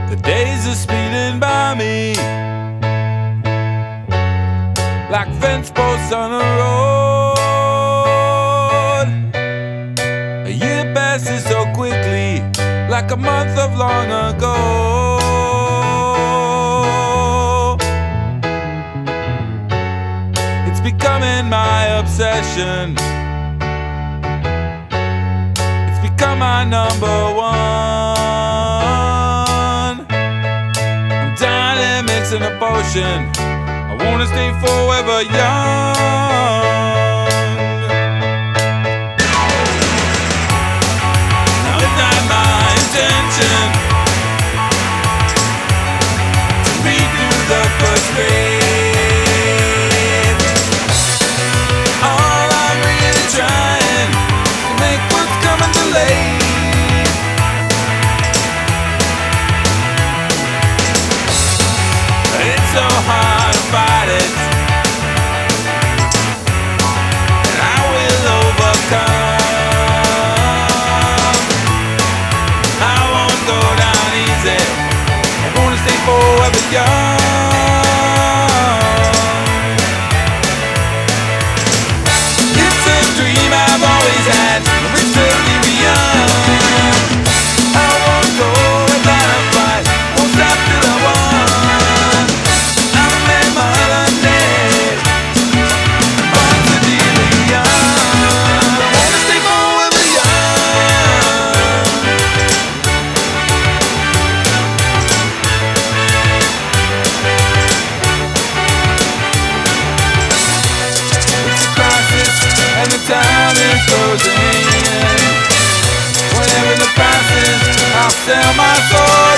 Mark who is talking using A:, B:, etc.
A: The days are speeding by me like fence posts on a road. A year passes so quickly, like a month of long ago. It's becoming my obsession. It's become my number one. I'm dying and mixing a potion. I wanna stay forever young. Now it's not my intention to read through the first grade. All I'm really trying to make what's coming delayed. It's so hard to fight it, and I will overcome. I won't go down easy. I wanna stay forever young. It's a dream I've always had, it's certainly beyond. I won't go without a fight, won't stop till I won. Time is frozen. Whenever the price is, I'll sell my soul.